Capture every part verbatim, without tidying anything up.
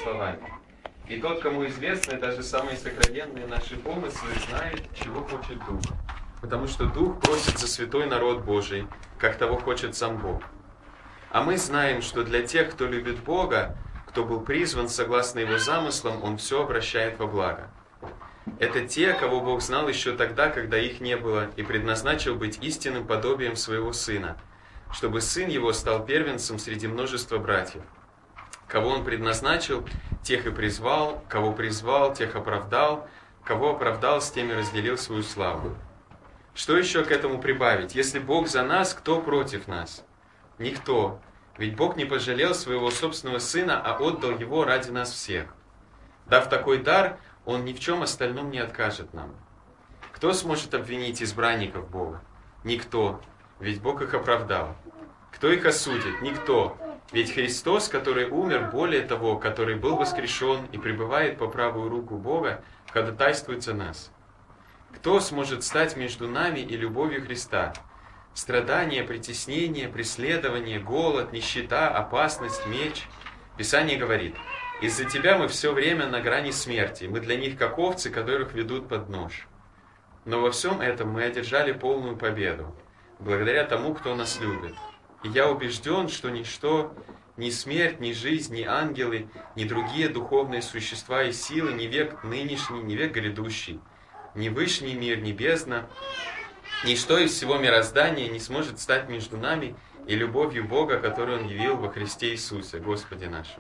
словами. И тот, кому известны даже самые сокровенные наши помыслы, знает, чего хочет Дух. Потому что Дух просит за святой народ Божий, как того хочет сам Бог. А мы знаем, что для тех, кто любит Бога, кто был призван согласно Его замыслам, Он все обращает во благо. Это те, кого Бог знал еще тогда, когда их не было, и предназначил быть истинным подобием Своего Сына, чтобы Сын Его стал первенцем среди множества братьев. Кого Он предназначил, тех и призвал, кого призвал, тех оправдал, кого оправдал, с теми разделил свою славу. Что еще к этому прибавить? Если Бог за нас, кто против нас? Никто. Ведь Бог не пожалел своего собственного Сына, а отдал Его ради нас всех. Дав такой дар, Он ни в чем остальном не откажет нам. Кто сможет обвинить избранников Бога? Никто. Ведь Бог их оправдал. Кто их осудит? Никто. Ведь Христос, который умер, более того, который был воскрешен и пребывает по правую руку Бога, ходатайствует за нас. Кто сможет стать между нами и любовью Христа? Страдания, притеснение, преследование, голод, нищета, опасность, меч. Писание говорит: «Из-за тебя мы все время на грани смерти, мы для них как овцы, которых ведут под нож». Но во всем этом мы одержали полную победу, благодаря тому, кто нас любит. И я убежден, что ничто, ни смерть, ни жизнь, ни ангелы, ни другие духовные существа и силы, ни век нынешний, ни век грядущий, ни вышний мир, ни бездна, ничто из всего мироздания не сможет стать между нами и любовью Бога, которую Он явил во Христе Иисусе, Господе нашем.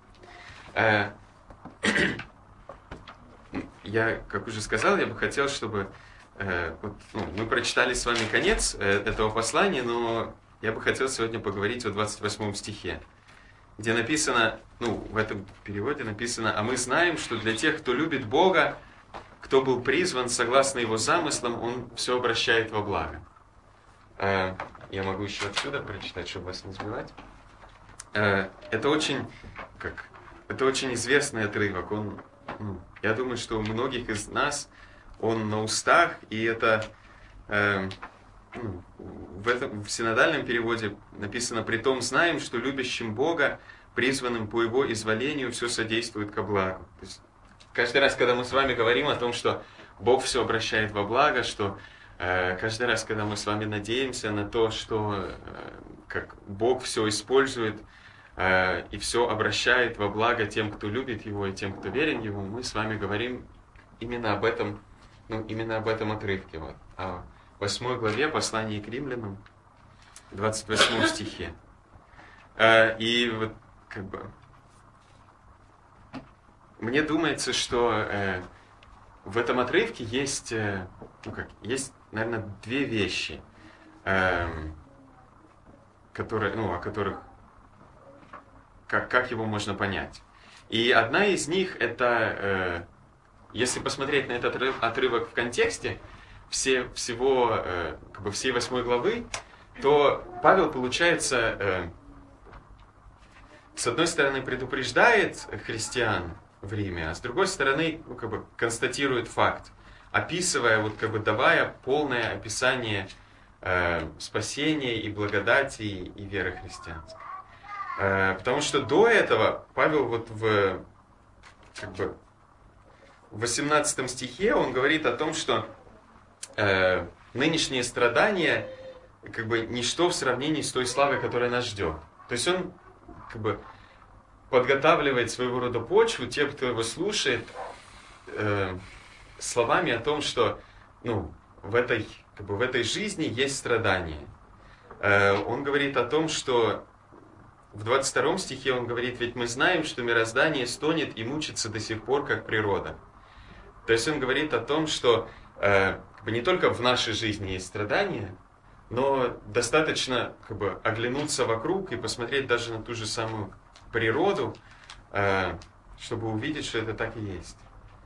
Я, как уже сказал, я бы хотел, чтобы вот, ну, мы прочитали с вами конец этого послания, но я бы хотел сегодня поговорить о двадцать восьмом стихе, где написано, ну, в этом переводе написано: «А мы знаем, что для тех, кто любит Бога, кто был призван согласно Его замыслам, Он все обращает во благо». Я могу еще отсюда прочитать, чтобы вас не сбивать. Это очень, как, это очень известный отрывок. Он, ну, я думаю, что у многих из нас он на устах, и это... В, этом, в синодальном переводе написано: «Притом знаем, что любящим Бога, призванным по Его изволению, все содействует ко благу». То есть, каждый раз, когда мы с вами говорим о том, что Бог все обращает во благо, что э, каждый раз, когда мы с вами надеемся на то, что э, как Бог все использует э, и все обращает во благо тем, кто любит Его, и тем, кто верен Ему, мы с вами говорим именно об этом, ну, именно об этом отрывке. Вот. В восьмой главе послания к римлянам, двадцать восьмом стихе. И вот как бы мне думается, что в этом отрывке есть, ну как, есть, наверное, две вещи, которые, ну, о которых, как, как его можно понять. И одна из них это, если посмотреть на этот отрывок в контексте, Все, всего, как бы всей восьмой главы, то Павел, получается, с одной стороны предупреждает христиан в Риме, а с другой стороны, ну, как бы констатирует факт, описывая, вот, как бы давая полное описание э, спасения и благодати и, и веры христианской. Э, потому что до этого Павел вот в, как бы, в восемнадцатом стихе он говорит о том, что Э, нынешние страдания как бы ничто в сравнении с той славой, которая нас ждет. То есть он как бы подготавливает своего рода почву тем, кто его слушает, э, словами о том, что ну, в, этой, как бы в этой жизни есть страдания. Э, он говорит о том, что в двадцать втором стихе он говорит: «Ведь мы знаем, что мироздание стонет и мучится до сих пор, как природа». То есть он говорит о том, что э, не только в нашей жизни есть страдания, но достаточно как бы оглянуться вокруг и посмотреть даже на ту же самую природу, чтобы увидеть, что это так и есть.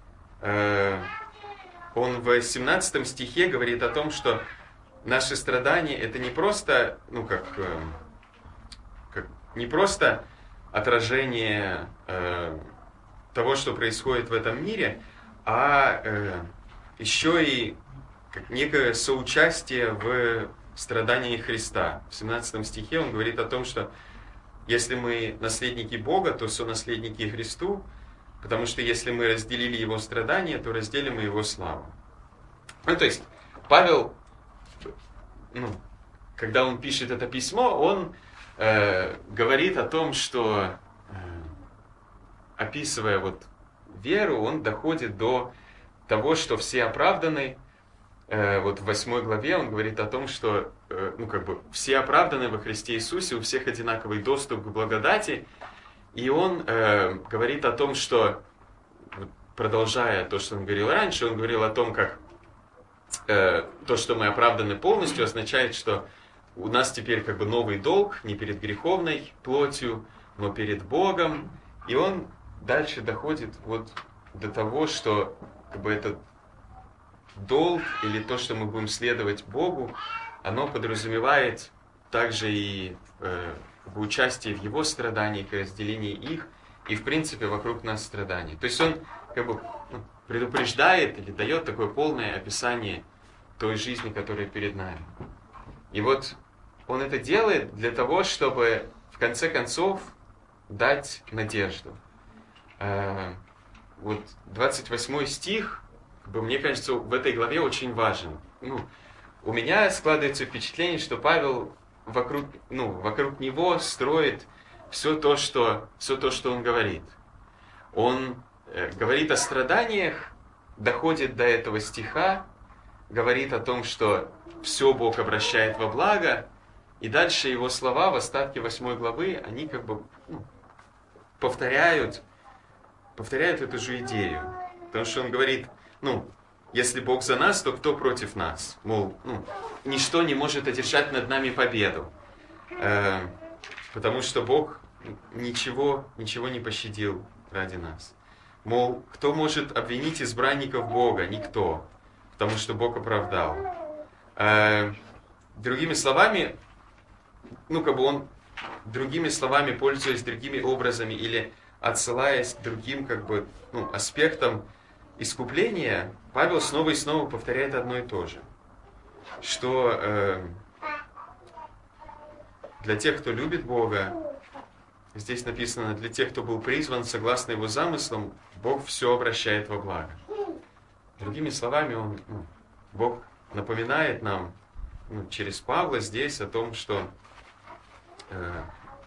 Он в семнадцатом стихе говорит о том, что наши страдания это не просто, ну как, как не просто отражение того, что происходит в этом мире, а еще и как некое соучастие в страдании Христа. В семнадцатом стихе он говорит о том, что если мы наследники Бога, то сонаследники Христу, потому что если мы разделили Его страдания, то разделим и Его славу. Ну, то есть, Павел, ну, когда он пишет это письмо, он э, говорит о том, что, э, описывая вот веру, он доходит до того, что все оправданы. Э, вот в восьмой главе он говорит о том, что э, ну, как бы все оправданы во Христе Иисусе, у всех одинаковый доступ к благодати. И он э, говорит о том, что, продолжая то, что он говорил раньше, он говорил о том, как э, то, что мы оправданы полностью, означает, что у нас теперь как бы новый долг, не перед греховной плотью, но перед Богом. И он дальше доходит вот до того, что как бы этот долг или то, что мы будем следовать Богу, оно подразумевает также и э, как бы участие в Его страданиях и разделении их, и в принципе вокруг нас страданий. То есть он как бы ну, предупреждает или дает такое полное описание той жизни, которая перед нами. И вот он это делает для того, чтобы в конце концов дать надежду. Э, вот двадцать восьмой стих, как бы, мне кажется, в этой главе очень важен. Ну, у меня складывается впечатление, что Павел вокруг, ну, вокруг него строит все то, что, все то, что он говорит. Он э, говорит о страданиях, доходит до этого стиха, говорит о том, что все Бог обращает во благо, и дальше его слова в остатке восьмой главы, они как бы ну, повторяют, повторяют эту же идею. Потому что он говорит, ну, если Бог за нас, то кто против нас? Мол, ну, ничто не может одержать над нами победу. Э, потому что Бог ничего, ничего не пощадил ради нас. Мол, кто может обвинить избранников Бога? Никто. Потому что Бог оправдал. Э, другими словами, ну, как бы он другими словами, пользуясь другими образами или отсылаясь к другим, как бы, ну, аспектам искупления, Павел снова и снова повторяет одно и то же. Что э, для тех, кто любит Бога, здесь написано, для тех, кто был призван согласно Его замыслам, Бог все обращает во благо. Другими словами, он, ну, Бог напоминает нам ну, через Павла здесь о том, что э,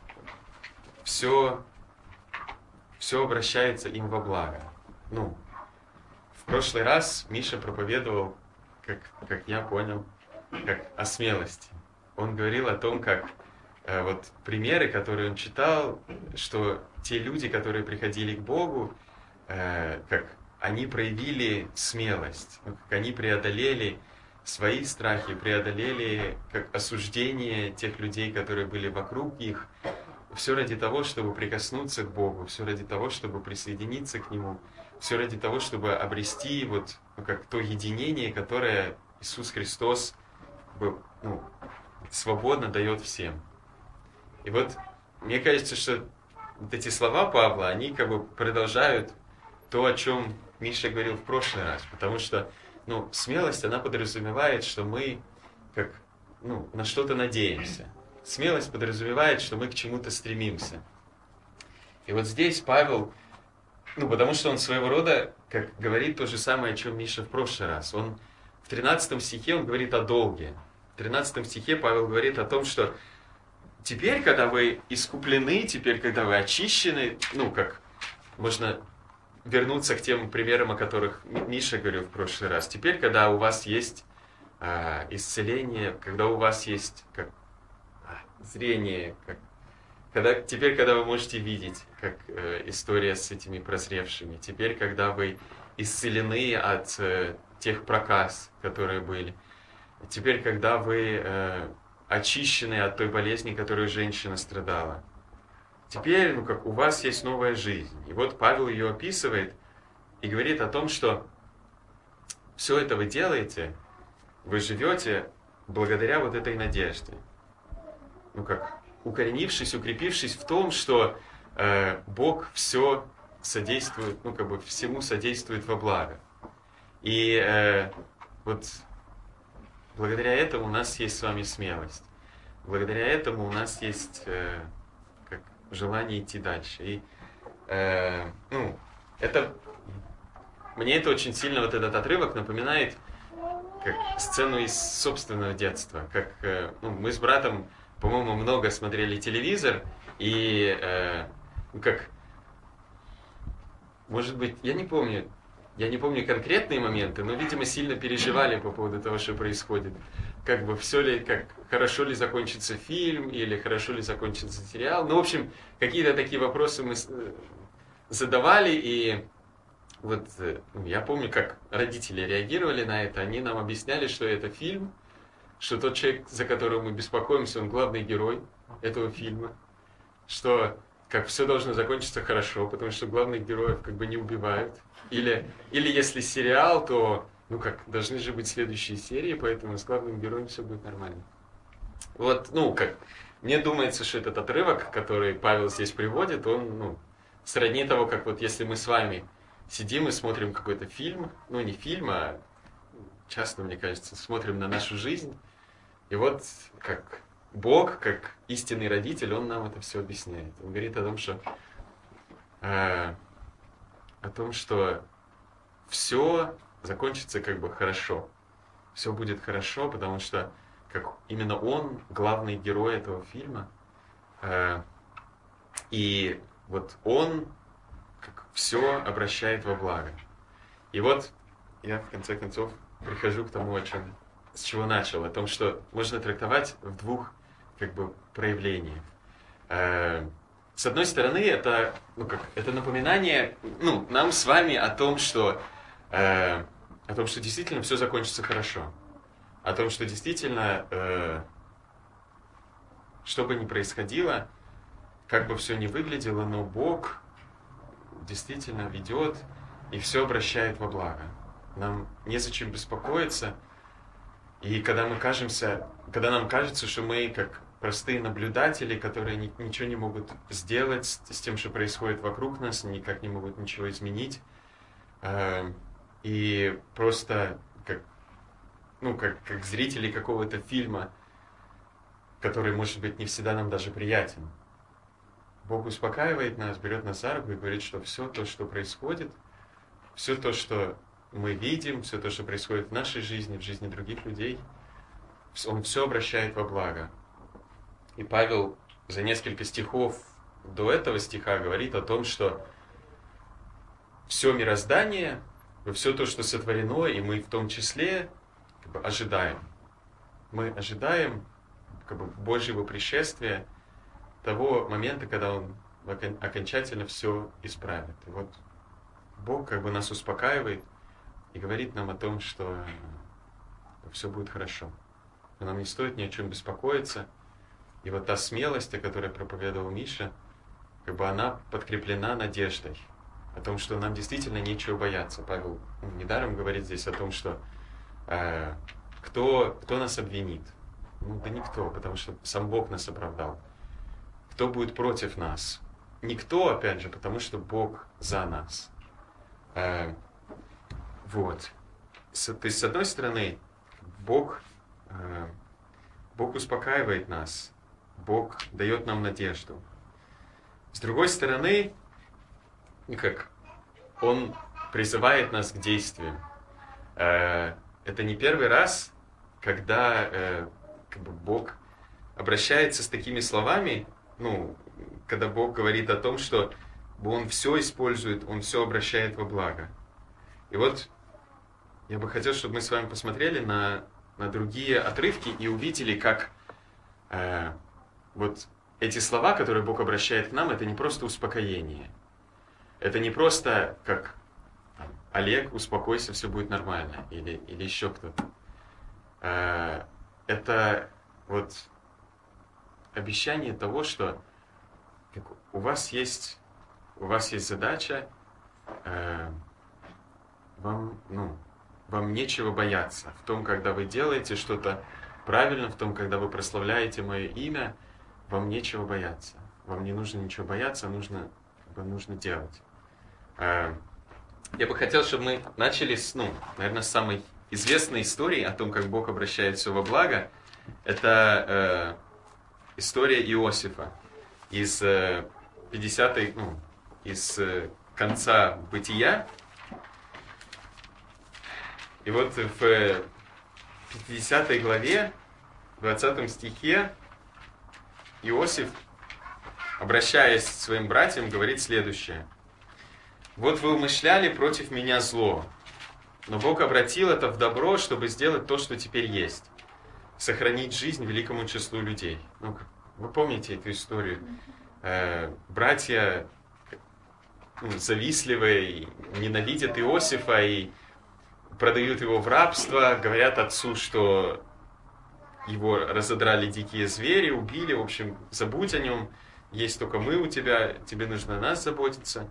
все, все обращается им во благо. Ну, в прошлый раз Миша проповедовал, как, как я понял, как о смелости. Он говорил о том, как э, вот примеры, которые он читал, что те люди, которые приходили к Богу, э, как они проявили смелость, как они преодолели свои страхи, преодолели как осуждение тех людей, которые были вокруг их, все ради того, чтобы прикоснуться к Богу, все ради того, чтобы присоединиться к Нему, все ради того, чтобы обрести вот, ну, как то единение, которое Иисус Христос ну, свободно дает всем. И вот мне кажется, что вот эти слова Павла, они как бы продолжают то, о чем Миша говорил в прошлый раз, потому что ну, смелость, она подразумевает, что мы как, ну, на что-то надеемся. Смелость подразумевает, что мы к чему-то стремимся. И вот здесь Павел, ну, потому что он своего рода, как говорит то же самое, о чем Миша в прошлый раз. Он в тринадцатом стихе он говорит о долге. В тринадцатом стихе Павел говорит о том, что теперь, когда вы искуплены, теперь, когда вы очищены, ну, как можно вернуться к тем примерам, о которых Миша говорил в прошлый раз. Теперь, когда у вас есть э, исцеление, когда у вас есть как, зрение, как, когда, теперь, когда вы можете видеть, как э, история с этими прозревшими, теперь, когда вы исцелены от э, тех проказ, которые были, теперь, когда вы э, очищены от той болезни, которой женщина страдала, теперь, ну, как у вас есть новая жизнь. И вот Павел ее описывает и говорит о том, что все это вы делаете, вы живете благодаря вот этой надежде. Ну, как укоренившись, укрепившись в том, что э, Бог все содействует, ну, как бы всему содействует во благо. И э, вот благодаря этому у нас есть с вами смелость. Благодаря этому у нас есть... Э, желание идти дальше. И, э, ну, это, мне это очень сильно, вот этот отрывок напоминает как сцену из собственного детства. Как, э, ну, мы с братом, по-моему, много смотрели телевизор, и э, как, может быть, я не помню, я не помню конкретные моменты, но, видимо, сильно переживали по поводу того, что происходит. Как бы все ли, как хорошо ли закончится фильм, или хорошо ли закончится сериал. Ну, в общем, какие-то такие вопросы мы задавали, и вот я помню, как родители реагировали на это. Они нам объясняли, что это фильм, что тот человек, за которого мы беспокоимся, он главный герой этого фильма, что как все должно закончиться хорошо, потому что главных героев как бы не убивают. Или, или если сериал, то ну как, должны же быть следующие серии, поэтому с главным героем все будет нормально. Вот, ну как, мне думается, что этот отрывок, который Павел здесь приводит, он, ну, сродни того, как вот если мы с вами сидим и смотрим какой-то фильм, ну не фильм, а часто, мне кажется, смотрим на нашу жизнь, и вот как Бог, как истинный родитель, Он нам это все объясняет. Он говорит о том, что э, о том, что все закончится как бы хорошо. Все будет хорошо, потому что как именно Он главный герой этого фильма. Э, и вот Он как все обращает во благо. И вот я в конце концов прихожу к тому, о чем, с чего начал, о том, что можно трактовать в двух как бы проявлениях. Э, с одной стороны, это, ну, как, это напоминание, ну, нам с вами о том, что э, о том, что действительно все закончится хорошо. О том, что действительно, э, что бы ни происходило, как бы все ни выглядело, но Бог действительно ведет и все обращает во благо. Нам незачем беспокоиться. И когда мы кажемся, когда нам кажется, что мы как простые наблюдатели, которые ни, ничего не могут сделать с, с тем, что происходит вокруг нас, никак не могут ничего изменить, э, и просто как, ну, как, как зрители какого-то фильма, который, может быть, не всегда нам даже приятен. Бог успокаивает нас, берет нас за руку и говорит, что все то, что происходит, все то, что мы видим, все то, что происходит в нашей жизни, в жизни других людей, Он все обращает во благо. И Павел за несколько стихов до этого стиха говорит о том, что все мироздание, все то, что сотворено, и мы в том числе как бы ожидаем. Мы ожидаем как бы Божьего пришествия, того момента, когда Он окончательно все исправит. И вот Бог как бы нас успокаивает и говорит нам о том, что все будет хорошо. Но нам не стоит ни о чем беспокоиться. И вот та смелость, о которой проповедовал Миша, как бы она подкреплена надеждой. О том, что нам действительно нечего бояться. Павел недаром говорит здесь о том, что э, кто, кто нас обвинит? Ну да никто, потому что сам Бог нас оправдал. Кто будет против нас? Никто, опять же, потому что Бог за нас. Э, вот. С, то есть, с одной стороны, Бог, э, Бог успокаивает нас. Бог дает нам надежду. С другой стороны, как Он призывает нас к действию. Э, это не первый раз, когда э, как бы Бог обращается с такими словами, ну, когда Бог говорит о том, что Он все использует, Он все обращает во благо. И вот я бы хотел, чтобы мы с вами посмотрели на, на другие отрывки и увидели, как э, вот эти слова, которые Бог обращает к нам, это не просто успокоение. Это не просто как там, Олег, успокойся, все будет нормально, или, или еще кто-то. Э, это вот обещание того, что как, у вас есть, у вас есть задача, э, вам, ну, вам нечего бояться в том, когда вы делаете что-то правильно, в том, когда вы прославляете мое имя, вам нечего бояться. Вам не нужно ничего бояться, нужно, нужно делать. Э, я бы хотел, чтобы мы начали с, ну, наверное, с самой известной истории о том, как Бог обращает все во благо. Это э, история Иосифа из э, пятидесятой, ну, из конца Бытия. И вот в пятидесятой главе, в двадцатом стихе, Иосиф, обращаясь к своим братьям, говорит следующее. «Вот вы умышляли против меня зло, но Бог обратил это в добро, чтобы сделать то, что теперь есть, сохранить жизнь великому числу людей». Ну, вы помните эту историю? Э, братья ну, завистливые, ненавидят Иосифа и продают его в рабство, говорят отцу, что его разодрали дикие звери, убили, в общем, забудь о нем, есть только мы у тебя, тебе нужно о нас заботиться.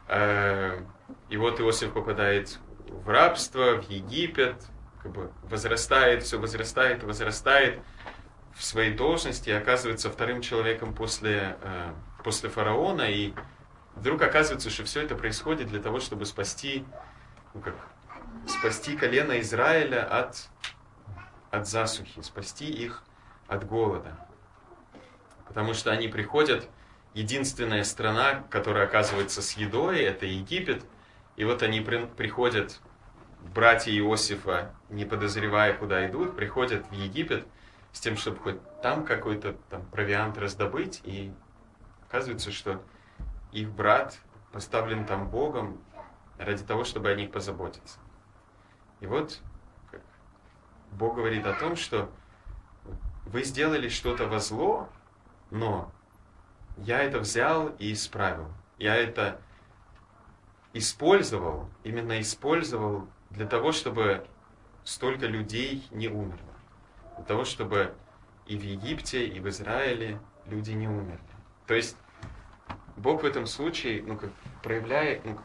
И вот Иосиф попадает в рабство, в Египет, как бы возрастает, все возрастает, возрастает в своей должности, и оказывается вторым человеком после, после фараона, и вдруг оказывается, что все это происходит для того, чтобы спасти, ну как, спасти колено Израиля от, от засухи, спасти их от голода. Потому что они приходят, единственная страна, которая оказывается с едой, это Египет. И вот они при, приходят, братья Иосифа, не подозревая, куда идут, приходят в Египет с тем, чтобы хоть там какой-то там провиант раздобыть. И оказывается, что их брат поставлен там Богом ради того, чтобы о них позаботиться. И вот Бог говорит о том, что вы сделали что-то во зло, но я это взял и исправил. Я это использовал, именно использовал для того, чтобы столько людей не умерло. Для того, чтобы и в Египте, и в Израиле люди не умерли. То есть Бог в этом случае ну, как, проявляет, ну,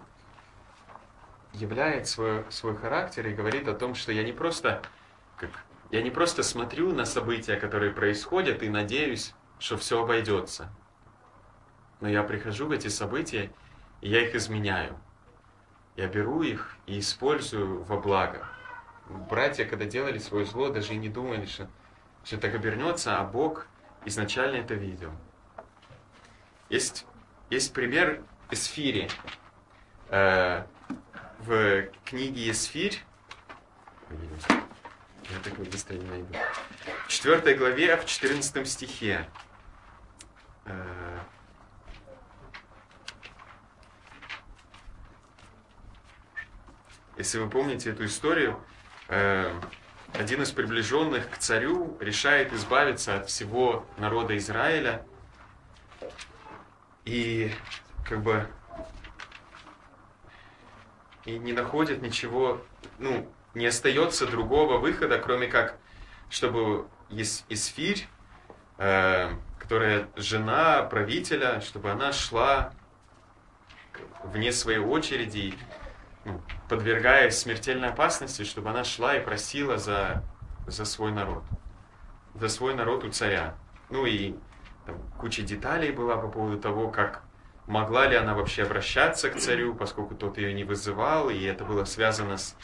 являет свой, свой характер и говорит о том, что я не просто, как, я не просто смотрю на события, которые происходят, и надеюсь, что все обойдется. Но я прихожу в эти события, и я их изменяю. Я беру их и использую во благо. Братья, когда делали свое зло, даже и не думали, что, что так обернется, а Бог изначально это видел. Есть, есть пример Эсфири. Э, в книге Эсфирь, я такой быстро не найду, в четвёртой главе, в четырнадцатом стихе, э, если вы помните эту историю, э, один из приближенных к царю решает избавиться от всего народа Израиля и как бы и не находит ничего, ну, не остается другого выхода, кроме как, чтобы Эсфирь, э, которая жена правителя, чтобы она шла вне своей очереди, ну, подвергаясь смертельной опасности, чтобы она шла и просила за, за свой народ. За свой народ у царя. Ну и там, куча деталей была по поводу того, как могла ли она вообще обращаться к царю, поскольку тот ее не вызывал, и это было связано с,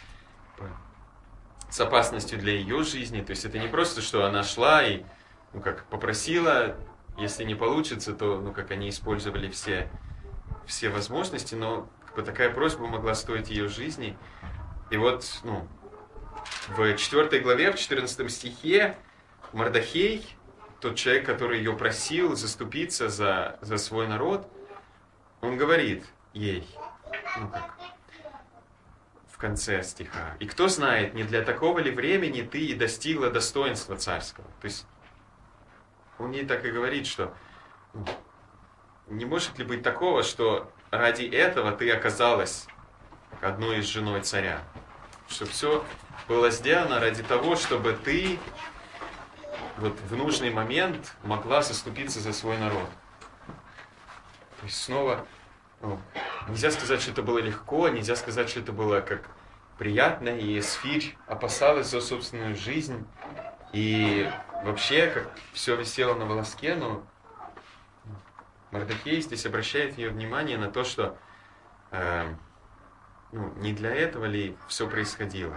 с опасностью для ее жизни. То есть это не просто, что она шла и ну, как попросила, если не получится, то ну, как они использовали все, все возможности, но как бы, такая просьба могла стоить ее жизни. И вот ну, в четвёртой главе, в четырнадцатом стихе, Мордохей, тот человек, который ее просил заступиться за, за свой народ, он говорит ей, ну как, в конце стиха, «И кто знает, не для такого ли времени ты и достигла достоинства царского». То есть он ей так и говорит, что ну, не может ли быть такого, что ради этого ты оказалась одной из женой царя. Что все было сделано ради того, чтобы ты вот в нужный момент могла заступиться за свой народ. То есть снова, ну, нельзя сказать, что это было легко, нельзя сказать, что это было как приятно, и Эсфирь опасалась за собственную жизнь, и вообще как все висело на волоске, но Мордохей здесь обращает ее внимание на то, что э, ну, не для этого ли все происходило.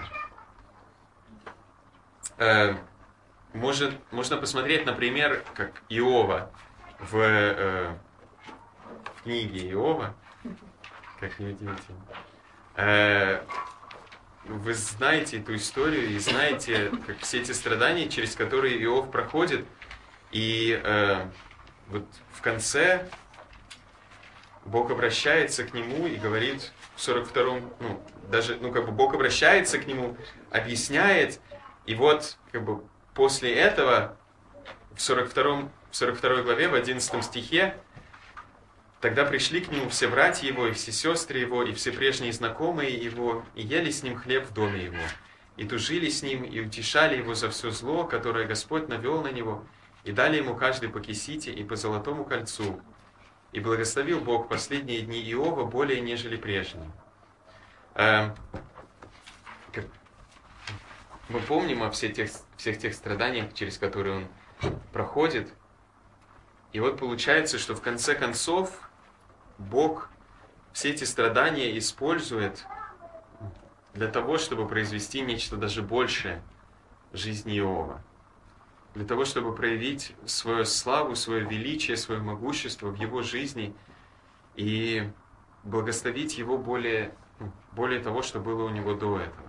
Э, может, можно посмотреть, например, как Иова в, э, книги Иова, как неудивительно. Э, вы знаете эту историю и знаете, как все эти страдания, через которые Иов проходит. И э, вот в конце Бог обращается к нему и говорит в сорок втором, ну, даже, ну, как бы Бог обращается к нему, объясняет, и вот, как бы, после этого, в сорок втором, в сорок второй главе, в одиннадцатом стихе, тогда пришли к нему все братья его, и все сестры его, и все прежние знакомые его, и ели с ним хлеб в доме его, и тужили с ним, и утешали его за все зло, которое Господь навел на него, и дали ему каждый по кисите и по золотому кольцу. И благословил Бог последние дни Иова более, нежели прежние. Мы помним о всех тех, всех тех страданиях, через которые он проходит. И вот получается, что в конце концов Бог все эти страдания использует для того, чтобы произвести нечто даже большее в жизни Иова. Для того, чтобы проявить свою славу, свое величие, свое могущество в его жизни и благословить его более, более того, что было у него до этого.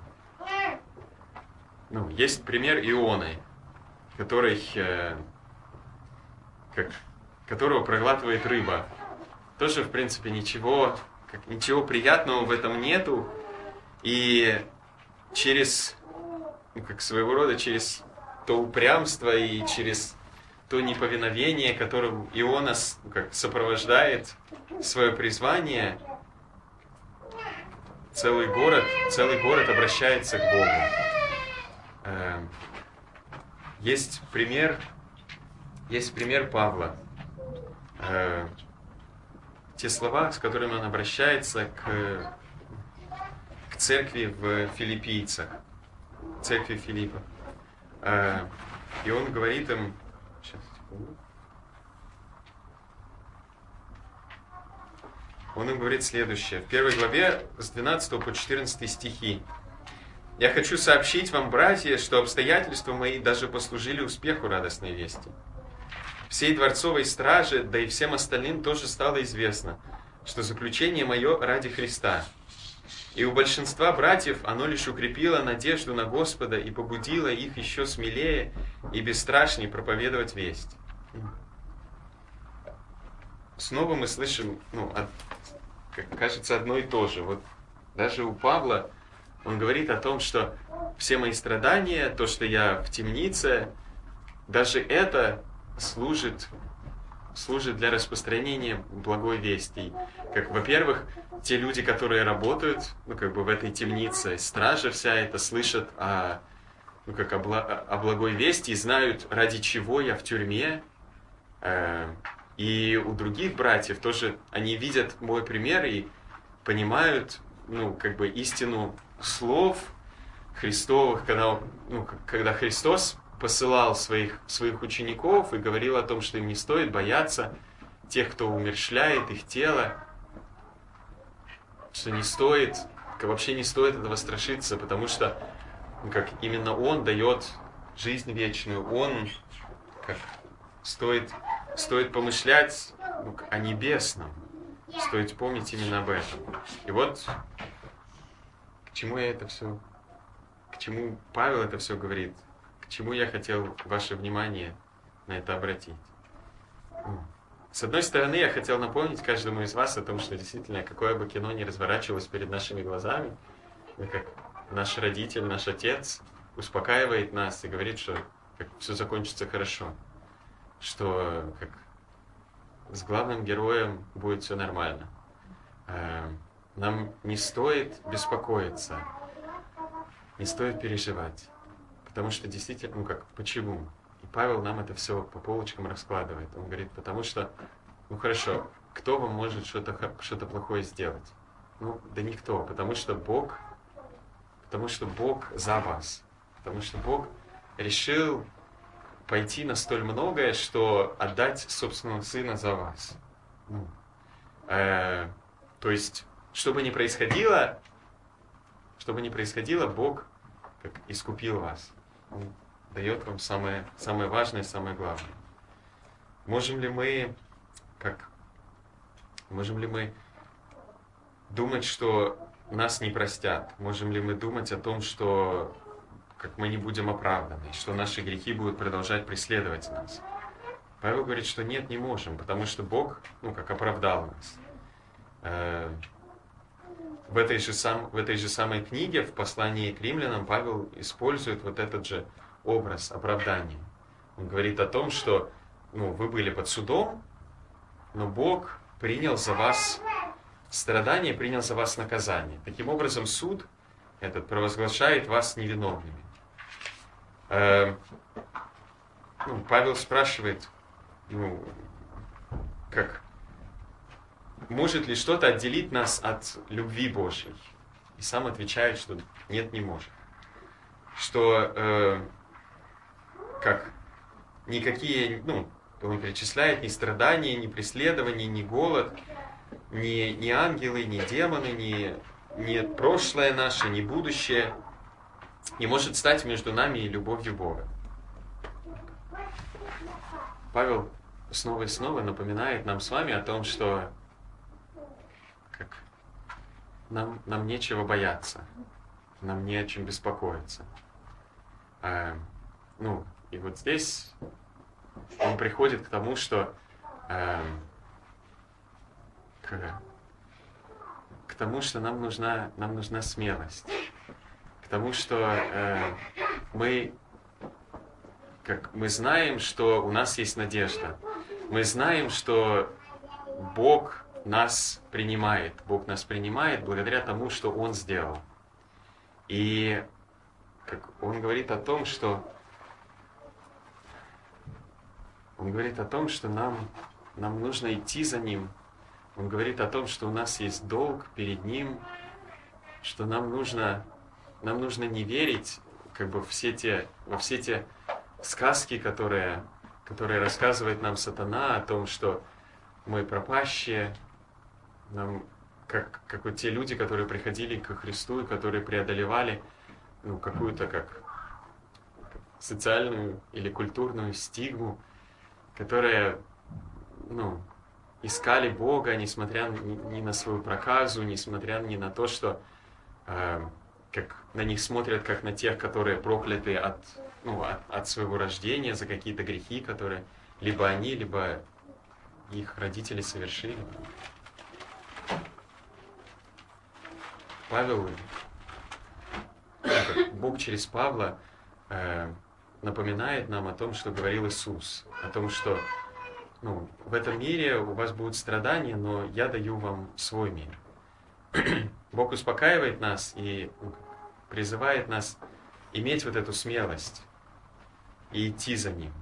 Ну, есть пример Ионы, который, э, как, которого проглатывает рыба. Тоже, в принципе, ничего, как, ничего приятного в этом нету. И через, ну, как своего рода, через то упрямство и через то неповиновение, которым Иона, ну, как, сопровождает свое призвание, целый город, целый город обращается к Богу. Есть пример, есть пример Павла. Те слова, с которыми он обращается к, к церкви в Филиппийцах, церкви Филиппа. И он говорит им... Сейчас, секунду. Он им говорит следующее. В первой главе с двенадцатого по четырнадцатый стихи. «Я хочу сообщить вам, братья, что обстоятельства мои даже послужили успеху радостной вести. Всей дворцовой страже, да и всем остальным тоже стало известно, что заключение мое ради Христа. И у большинства братьев оно лишь укрепило надежду на Господа и побудило их еще смелее и бесстрашнее проповедовать весть». Снова мы слышим, ну, от, как кажется, одно и то же. Вот даже у Павла он говорит о том, что все мои страдания, то, что я в темнице, даже это служит, служит для распространения благой вести. Как, во-первых, те люди, которые работают, ну, как бы в этой темнице, стража вся это слышат о, ну, как о, бла- о благой вести и знают, ради чего я в тюрьме. И у других братьев тоже они видят мой пример и понимают, ну, как бы истину слов Христовых, когда, ну, когда Христос посылал своих, своих учеников и говорил о том, что им не стоит бояться тех, кто умерщвляет их тело, что не стоит, вообще не стоит этого страшиться, потому что, ну, как именно Он дает жизнь вечную, Он, как стоит, стоит помышлять, ну, о небесном, стоит помнить именно об этом. И вот к чему я это все, к чему Павел это все говорит, к чему я хотел ваше внимание на это обратить. С одной стороны, я хотел напомнить каждому из вас о том, что действительно, какое бы кино ни разворачивалось перед нашими глазами, как наш родитель, наш отец успокаивает нас и говорит, что как, все закончится хорошо, что как, с главным героем будет все нормально. Нам не стоит беспокоиться, не стоит переживать, потому что действительно, ну как, почему? И Павел нам это все по полочкам раскладывает. Он говорит, потому что, ну хорошо, кто вам может что-то, что-то плохое сделать? Ну, да никто, потому что Бог, потому что Бог за вас, потому что Бог решил пойти на столь многое, что отдать собственного Сына за вас. Ну, э, то есть, что бы ни происходило, что бы ни происходило, Бог как искупил вас. Он дает вам самое, самое важное, самое главное. Можем ли мы, как Можем ли мы думать, что нас не простят? Можем ли мы думать о том, что как мы не будем оправданы, что наши грехи будут продолжать преследовать нас? Павел говорит, что нет, не можем, потому что Бог, ну, как оправдал нас. В этой же, сам, в этой же самой книге, в послании к римлянам, Павел использует вот этот же образ оправдания. Он говорит о том, что ну, вы были под судом, но Бог принял за вас страдания, принял за вас наказание. Таким образом, суд этот провозглашает вас невиновными. Э, ну, Павел спрашивает, ну, как, может ли что-то отделить нас от любви Божьей? И сам отвечает, что нет, не может. Что, э, как, никакие, ну, он перечисляет ни страдания, ни преследования, ни голод, ни, ни ангелы, ни демоны, ни, ни прошлое наше, ни будущее не может стать между нами и любовью Бога. Павел снова и снова напоминает нам с вами о том, что как, нам, нам нечего бояться, нам не о чем беспокоиться. А, ну, и вот здесь он приходит к тому, что э, к, к тому, что нам нужна, нам нужна смелость, к тому, что э, мы, как, мы знаем, что у нас есть надежда, мы знаем, что Бог нас принимает, Бог нас принимает благодаря тому, что Он сделал. И как Он говорит о том, что Он говорит о том, что нам, нам нужно идти за Ним. Он говорит о том, что у нас есть долг перед Ним, что нам нужно, нам нужно не верить как бы все те, во все те сказки, которые, которые рассказывает нам сатана о том, что мы пропащие, нам, как, как вот те люди, которые приходили ко Христу и которые преодолевали ну, какую-то как социальную или культурную стигму, которые, ну, искали Бога, несмотря ни, ни на свою проказу, несмотря ни на то, что э, как на них смотрят, как на тех, которые прокляты от, ну, от, от своего рождения за какие-то грехи, которые либо они, либо их родители совершили. Павел, Бог через Павла э, напоминает нам о том, что говорил Иисус, о том, что ну, в этом мире у вас будут страдания, но я даю вам свой мир. Бог успокаивает нас и призывает нас иметь вот эту смелость и идти за Ним.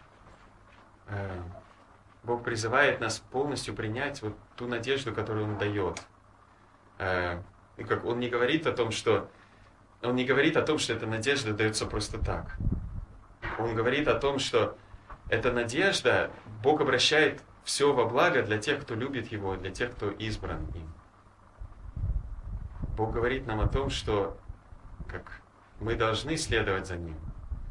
Бог призывает нас полностью принять вот ту надежду, которую Он дает. И как Он не говорит о том, что Он не говорит о том, что эта надежда дается просто так. Он говорит о том, что эта надежда, Бог обращает все во благо для тех, кто любит Его, для тех, кто избран им. Бог говорит нам о том, что как мы должны следовать за Ним.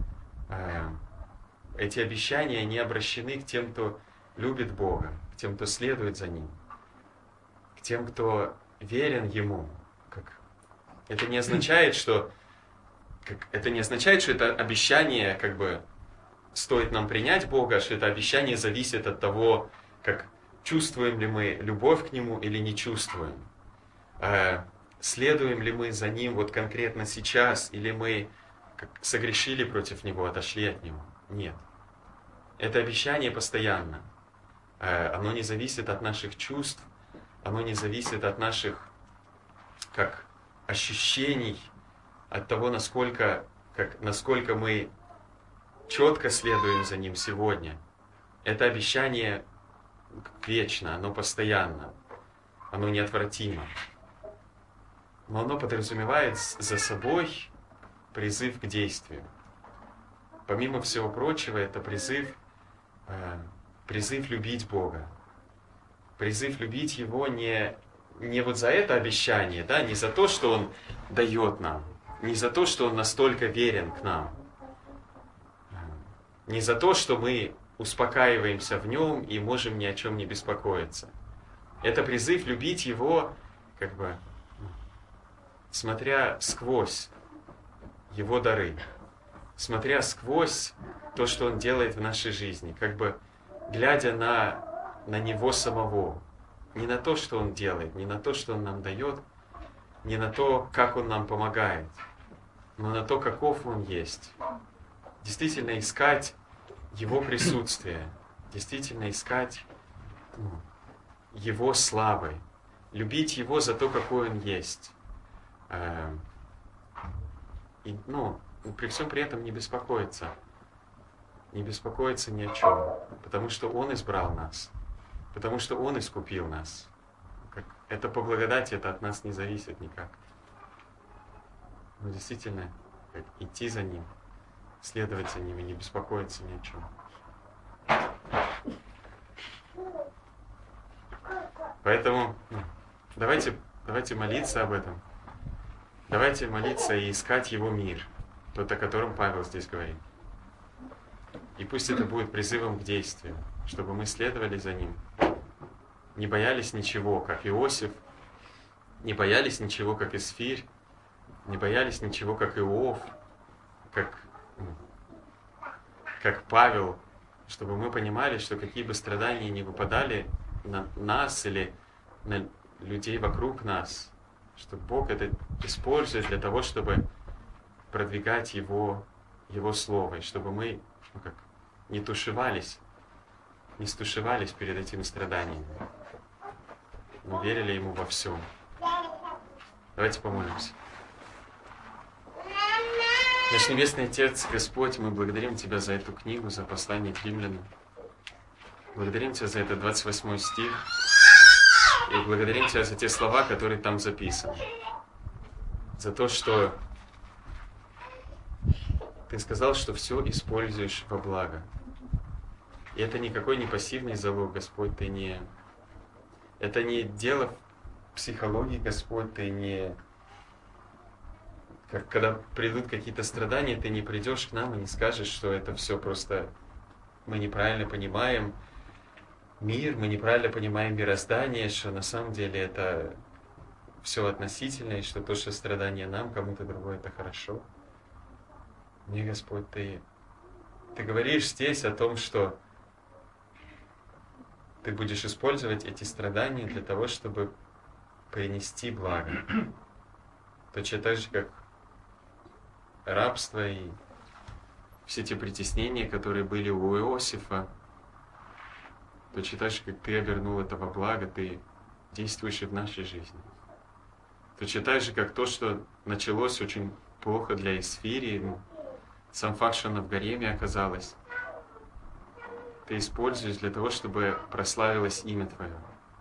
Эти обещания не обращены к тем, кто любит Бога, к тем, кто следует за Ним, к тем, кто верен Ему. Как... Это не означает, что как... это не означает, что это обещание как бы стоит нам принять Бога, что это обещание зависит от того, как чувствуем ли мы любовь к Нему или не чувствуем. Э, следуем ли мы за Ним вот конкретно сейчас, или мы как, согрешили против Него, отошли от Него. Нет. Это обещание постоянно. Э, оно не зависит от наших чувств, оно не зависит от наших как, ощущений, от того, насколько, как, насколько мы четко следуем за Ним сегодня. Это обещание вечно, оно постоянно, оно неотвратимо. Но оно подразумевает за собой призыв к действию. Помимо всего прочего, это призыв, э, призыв любить Бога. Призыв любить Его не, не вот за это обещание, да, не за то, что Он дает нам, не за то, что Он настолько верен к нам, не за то, что мы успокаиваемся в Нем и можем ни о чем не беспокоиться, Это призыв любить Его, как бы, смотря сквозь Его дары, смотря сквозь то, что Он делает в нашей жизни, как бы глядя на, на Него самого, не на то, что Он делает, не на то, что Он нам дает, не на то, как Он нам помогает, но на то, каков Он есть. Действительно искать Его присутствие, действительно искать ну, Его славы, любить Его за то, какой Он есть. И, ну, при всем при этом не беспокоиться, не беспокоиться ни о чем, потому что Он избрал нас, потому что Он искупил нас. Это по благодати, это от нас не зависит никак. Но действительно, идти за Ним, следовать за Ним и не беспокоиться ни о чем. Поэтому ну, давайте, давайте молиться об этом. Давайте молиться и искать Его мир, тот, о котором Павел здесь говорит. И пусть это будет призывом к действию, чтобы мы следовали за Ним, не боялись ничего, как Иосиф, не боялись ничего, как Исфирь, не боялись ничего, как Иов, как, как Павел, чтобы мы понимали, что какие бы страдания ни выпадали на нас или на людей вокруг нас, что Бог это использует для того, чтобы продвигать Его, Его Слово, и чтобы мы ну как, не тушевались, не стушевались перед этими страданиями, но верили Ему во всем. Давайте помолимся. Наш Небесный Отец, Господь, мы благодарим Тебя за эту книгу, за послание к римлянам. Благодарим Тебя за этот двадцать восьмой стих. И благодарим Тебя за те слова, которые там записаны. За то, что Ты сказал, что все используешь во благо. И это никакой не пассивный залог, Господь, Ты не... Это не дело психологии, Господь, Ты не... Как, когда придут какие-то страдания, Ты не придешь к нам и не скажешь, что это все просто мы неправильно понимаем мир, мы неправильно понимаем мироздание, что на самом деле это все относительно, и что то, что страдание нам, кому-то другое, это хорошо. Мне, Господь, Ты, Ты говоришь здесь о том, что Ты будешь использовать эти страдания для того, чтобы принести благо. Точно так же, как рабство и все те притеснения, которые были у Иосифа, точно так же, как Ты обернул это во благо, Ты действуешь и в нашей жизни. Точно так же, как то, что началось очень плохо для Исфирии, ну, сам факт, что она в гареме оказалась, Ты используешь для того, чтобы прославилось имя Твое.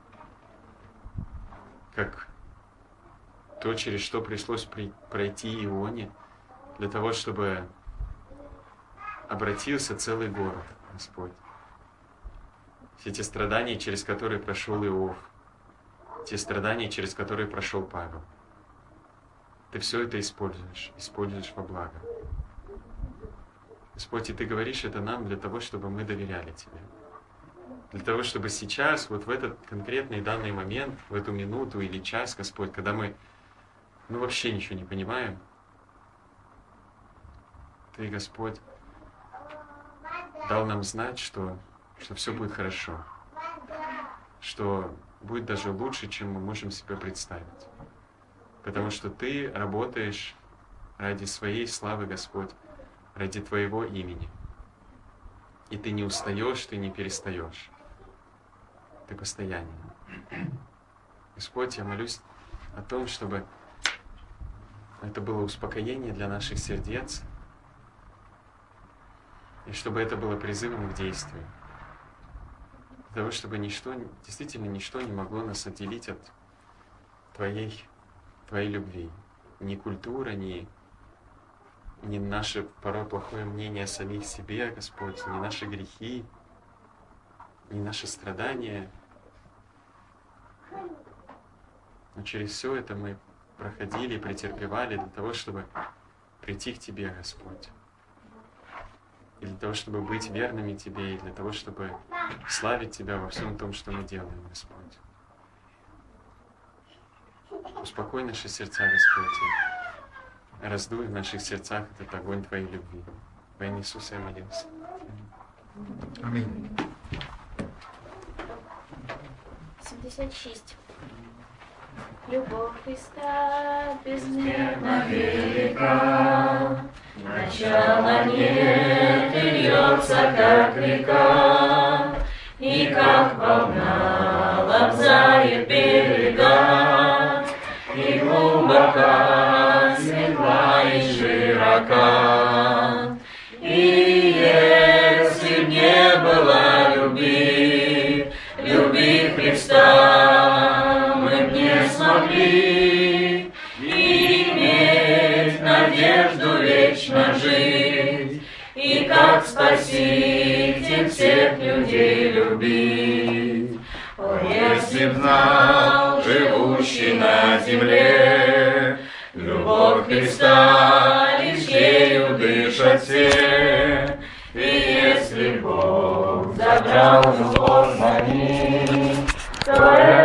Как то, через что пришлось пройти Ионе, для того, чтобы обратился целый город, Господь. Все те страдания, через которые прошел Иов, те страдания, через которые прошел Павел. Ты все это используешь, используешь во благо. Господь, и Ты говоришь это нам для того, чтобы мы доверяли Тебе. Для того, чтобы сейчас, вот в этот конкретный данный момент, в эту минуту или час, Господь, когда мы ну, вообще ничего не понимаем, Ты, Господь, дал нам знать, что, что все будет хорошо, что будет даже лучше, чем мы можем себе представить. Потому что Ты работаешь ради Своей славы, Господь, ради Твоего имени. И Ты не устаешь, Ты не перестаешь. Ты постоянен. Господь, я молюсь о том, чтобы это было успокоение для наших сердец, и чтобы это было призывом к действию. Для того, чтобы ничто, действительно ничто не могло нас отделить от Твоей, Твоей любви. Ни культура, ни, ни наше порой плохое мнение о самих себе, Господь, ни наши грехи, ни наши страдания. Но через все это мы проходили, претерпевали для того, чтобы прийти к Тебе, Господь. И для того, чтобы быть верными Тебе, и для того, чтобы славить Тебя во всем том, что мы делаем, Господь. Успокой наши сердца, Господь, и раздуй в наших сердцах этот огонь Твоей любви. Во имя Иисуса я молился. Аминь. семьдесят шесть. Любовь Христа безмерно велика, начала нет и льется, как река, и как волна лобзает берега, и глубока, светла и широка. И если б не было любви, любви Христа, мы б не смогли иметь надежду вечно жить, и как Спаситель всех людей любить. О, если б знал живущий на земле, любовь Христа лишь ею дышат все, и если Бог забрал любовь на них, то